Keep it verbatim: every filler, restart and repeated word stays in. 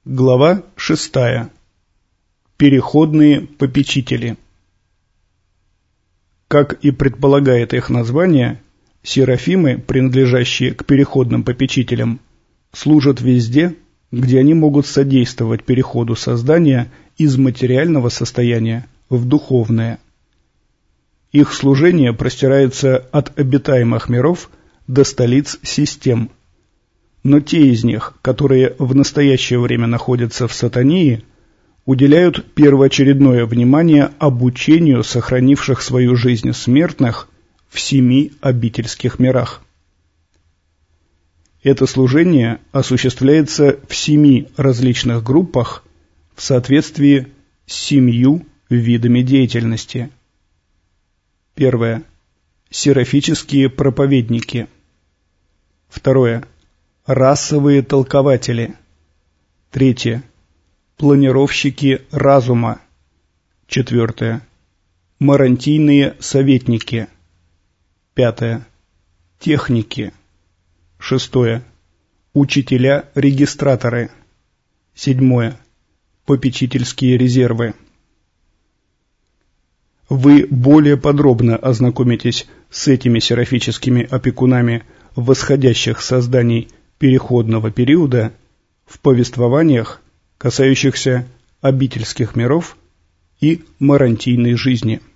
Глава шестая. Переходные попечители. Как и предполагает их название, серафимы, принадлежащие к переходным попечителям, служат везде, где они могут содействовать переходу создания из материального состояния в духовное. Их служение простирается от обитаемых миров до столиц систем. Но те из них, которые в настоящее время находятся в Сатании, уделяют первоочередное внимание обучению сохранивших свою жизнь смертных в семи обительских мирах. Это служение осуществляется в семи различных группах в соответствии с семью видами деятельности. Первое. Серафические проповедники. Второе. Расовые толкователи. Третье. Планировщики разума. Четвертое. Марантийные советники. Пятое. Техники. Шестое. Учителя-регистраторы. Седьмое. Попечительские резервы. Вы более подробно ознакомитесь с этими серафическими опекунами восходящих созданий переходного периода в повествованиях, касающихся обительских миров и марантийной жизни.